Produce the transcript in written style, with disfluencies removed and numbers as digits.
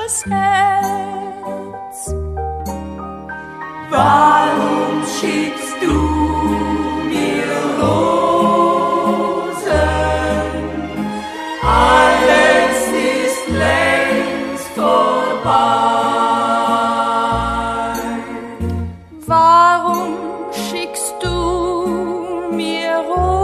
das Herz. Warum schickst du mir Rosen? Alles ist längst vorbei. Warum schickst du mir Rosen?